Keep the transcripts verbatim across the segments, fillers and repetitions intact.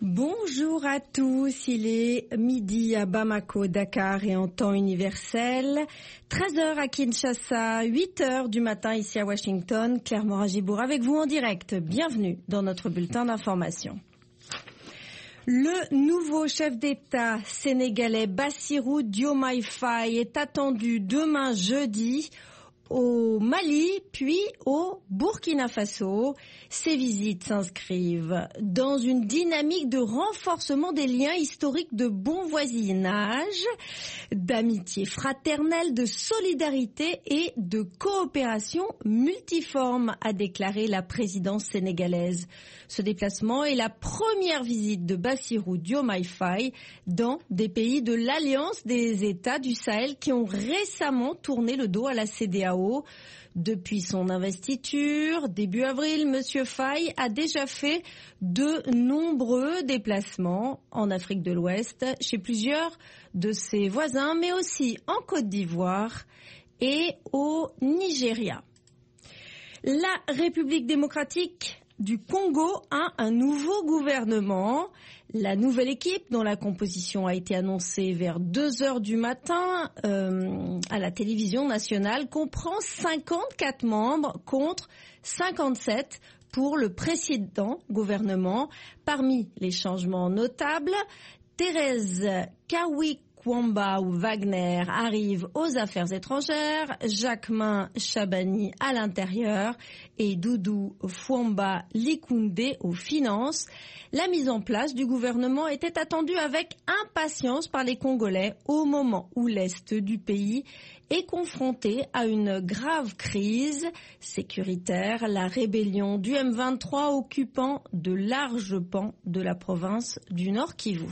Bonjour à tous, il est midi à Bamako, Dakar et en temps universel, treize heures à Kinshasa, huit heures du matin ici à Washington. Claire Moragibour avec vous en direct. Bienvenue dans notre bulletin d'information. Le nouveau chef d'État sénégalais Bassirou Diomaye Faye est attendu demain jeudi au Mali, puis au Burkina Faso. Ces visites s'inscrivent dans une dynamique de renforcement des liens historiques de bon voisinage, d'amitié fraternelle, de solidarité et de coopération multiforme, a déclaré la présidence sénégalaise. Ce déplacement est la première visite de Bassirou Diomaye Faye dans des pays de l'Alliance des États du Sahel qui ont récemment tourné le dos à la C E D E A O. Depuis son investiture, début avril, M. Faye a déjà fait de nombreux déplacements en Afrique de l'Ouest, chez plusieurs de ses voisins, mais aussi en Côte d'Ivoire et au Nigeria. La République démocratique du Congo a un nouveau gouvernement. La nouvelle équipe, dont la composition a été annoncée vers deux heures du matin euh, à la télévision nationale, comprend cinquante-quatre membres contre cinquante-sept pour le précédent gouvernement. Parmi les changements notables, Thérèse Kawi Kwamba ou Wagner arrive aux affaires étrangères, Jacquemain Chabani à l'intérieur et Doudou Fwamba Likoundé aux finances. La mise en place du gouvernement était attendue avec impatience par les Congolais au moment où l'Est du pays est confronté à une grave crise sécuritaire, la rébellion du M vingt-trois occupant de larges pans de la province du Nord Kivu.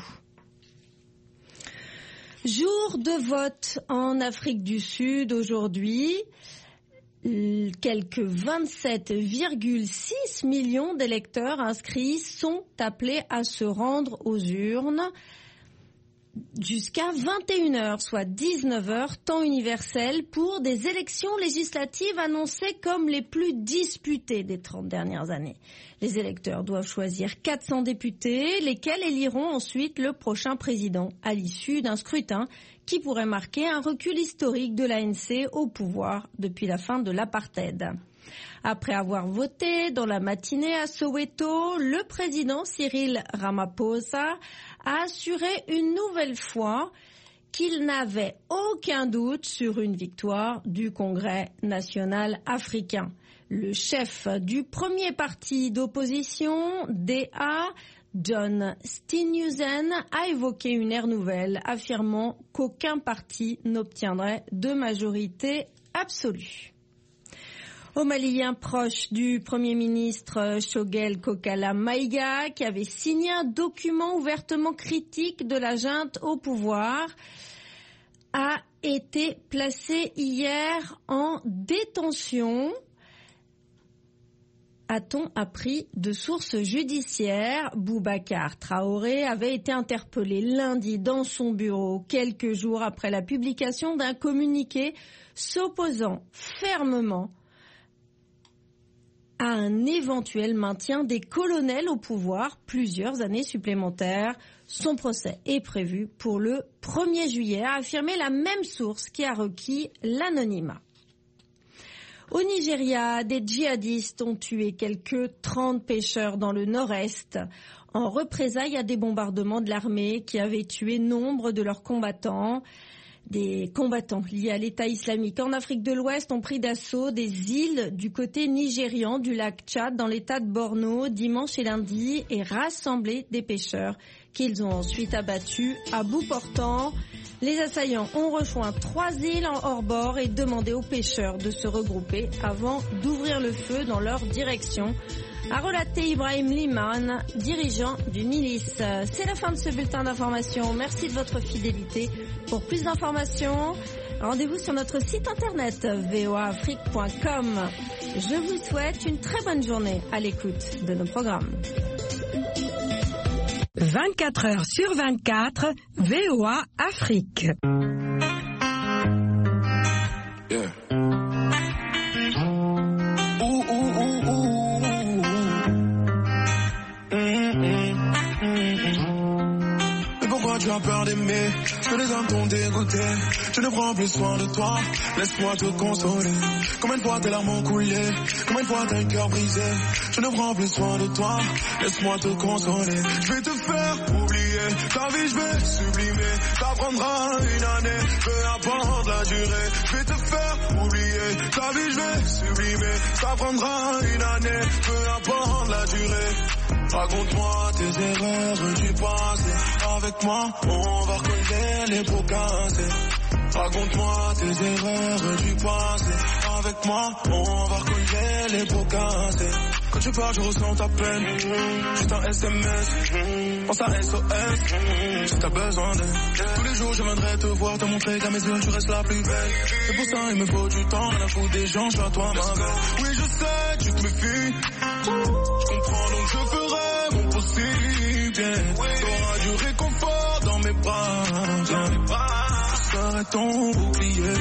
Jour de vote en Afrique du Sud aujourd'hui. Quelques vingt-sept virgule six millions d'électeurs inscrits sont appelés à se rendre aux urnes jusqu'à vingt et une heures, soit dix-neuf heures, temps universel, pour des élections législatives annoncées comme les plus disputées des trente dernières années. Les électeurs doivent choisir quatre cents députés, lesquels éliront ensuite le prochain président à l'issue d'un scrutin qui pourrait marquer un recul historique de l'A N C au pouvoir depuis la fin de l'apartheid. Après avoir voté dans la matinée à Soweto, le président Cyril Ramaphosa a assuré une nouvelle fois qu'il n'avait aucun doute sur une victoire du Congrès national africain. Le chef du premier parti d'opposition, D A, John Steenhuisen, a évoqué une ère nouvelle, affirmant qu'aucun parti n'obtiendrait de majorité absolue. Au Mali, un proche du Premier ministre Choguel Kokala Maïga, qui avait signé un document ouvertement critique de la junte au pouvoir, a été placé hier en détention, a-t-on appris de sources judiciaires. Boubacar Traoré avait été interpellé lundi dans son bureau, quelques jours après la publication d'un communiqué s'opposant fermement à un éventuel maintien des colonels au pouvoir plusieurs années supplémentaires. Son procès est prévu pour le premier juillet, a affirmé la même source qui a requis l'anonymat. Au Nigeria, des djihadistes ont tué quelques trente pêcheurs dans le nord-est en représailles à des bombardements de l'armée qui avaient tué nombre de leurs combattants. Des combattants liés à l'État islamique en Afrique de l'Ouest ont pris d'assaut des îles du côté nigérian du lac Tchad dans l'État de Borno dimanche et lundi et rassemblé des pêcheurs qu'ils ont ensuite abattus à bout portant. Les assaillants ont rejoint trois îles en hors-bord et demandé aux pêcheurs de se regrouper avant d'ouvrir le feu dans leur direction, a relaté Ibrahim Liman, dirigeant d'une milice. C'est la fin de ce bulletin d'information. Merci de votre fidélité. Pour plus d'informations, rendez-vous sur notre site internet v o a afrique point com. Je vous souhaite une très bonne journée à l'écoute de nos programmes. vingt-quatre heures sur vingt-quatre, V O A Afrique. Yeah. Ooh, ooh, ooh, ooh. Mm-hmm. Mm-hmm. tu as peur d'aimer? Que les hommes t'ont dégoûté. Tu ne prends plus soin de toi. Laisse-moi te consoler. Combien de fois tes larmes ont coulé? Combien de fois t'as un cœur brisé? Je ne prends plus soin de toi. Laisse-moi te consoler. Je vais te faire oublier ta vie, je vais sublimer. Ça prendra une année, peu importe la durée. Je vais te faire oublier ta vie, je vais sublimer. Ça prendra une année, peu importe la durée. Raconte-moi tes erreurs du passé. Avec moi, on va recoller les pots cassés. Raconte-moi tes erreurs du passé. Avec moi, on va recoller les pots cassés. Quand tu parles, je ressens ta peine. Juste un S M S, pense à S O S. Si t'as besoin d'aide, tous les jours je viendrai te voir, te montrer qu'à mes yeux tu restes la plus belle. C'est pour ça il me faut du temps, rien à foutre des gens, je suis à toi ma belle. Oui je sais, tu te méfies. Je comprends donc je ferai mon possible. T'auras du réconfort dans mes bras. Je serai ton bouclier.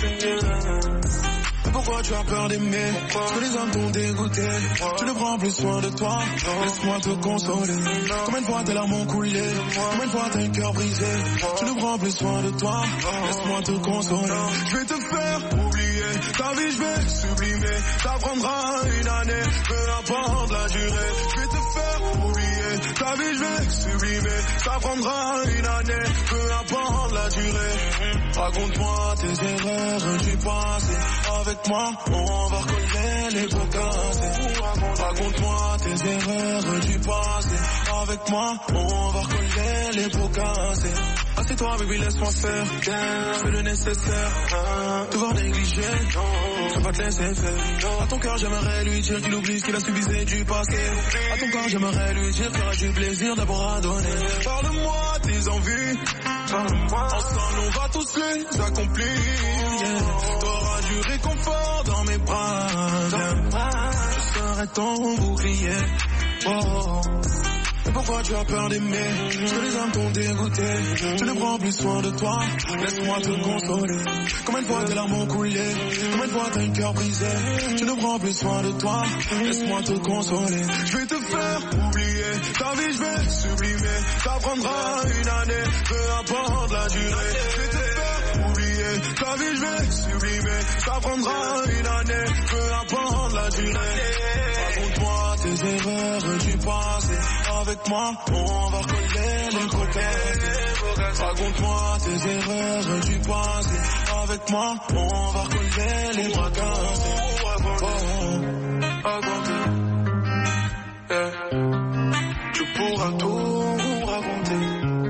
Pourquoi tu as peur d'aimer? Parce que les hommes t'ont dégoûté. Tu ne prends plus soin de toi. Laisse-moi te consoler. Combien de fois tes larmes ont coulé? Combien de fois t'as un cœur brisé? Tu ne prends plus soin de toi. Laisse-moi te consoler. Je vais te faire oublier ta vie, je vais sublimer. Ça prendra une année, peu importe la durée. Je vais te faire oublier ta vie, je vais sublimer. Ça prendra une année, peu importe la durée. Raconte-moi tes erreurs du passé. Avec moi, on va recoller les pots cassés. Raconte-moi tes erreurs du passé. Avec moi, on va recoller les pots cassés. Assieds-toi, baby, laisse-moi faire. Je fais le nécessaire. Te voir négligé, je vais pas te laisser faire. À ton cœur, j'aimerais lui dire qu'il oublie ce qu'il a subisé du passé. À ton cœur, j'aimerais lui dire qu'il aura du plaisir d'abord à donner. Parle-moi tes envies. Ensemble, on va tous les accomplir. Yeah. T'auras du réconfort dans mes bras. Je serai ton bouclier. Oh. Et pourquoi tu as peur d'aimer? Parce que les hommes t'ont dégoûté. Tu ne prends plus soin de toi. Laisse-moi te consoler. Combien de fois tes larmes ont coulé? Combien de fois t'as un cœur brisé? Tu ne prends plus soin de toi. Laisse-moi te consoler. Je vais te faire oublier ta vie, je vais sublimer. Ça prendra une année, peu importe la durée. Je vais te faire oublier ta vie, je vais sublimer. Ça prendra une année, peu importe la durée. Raconte-moi tes erreurs du passé. Avec moi, on va recoller les pots cassés. Raconte-moi tes erreurs du passé. Avec moi, on va recoller les pots cassés. Raconter, yeah. Tu pourras tout raconter.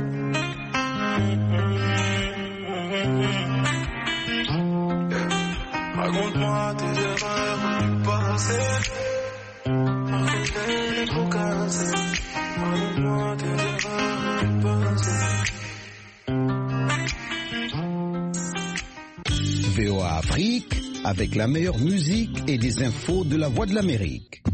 Yeah. Raconte-moi tes erreurs du passé. Recoller les pots cassés. V O A Afrique, avec la meilleure musique et les infos de la Voix de l'Amérique.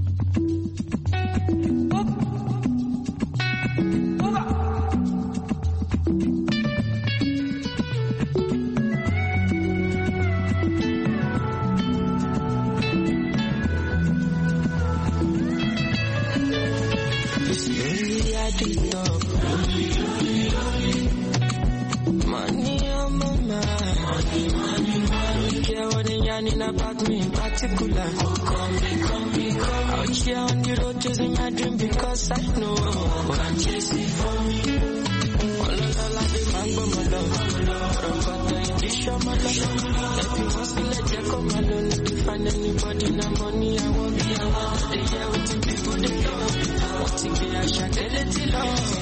About me in particular. Call me, call me, call me. Out here on the road chasing my dream because I know what I'm chasing for me. All of la be mango molo. From Kota in the show molo. If you hustle, let you come alone. If you find anybody, no money, I won't be around. They hear what the people they know. I want to be a shot, they let it love.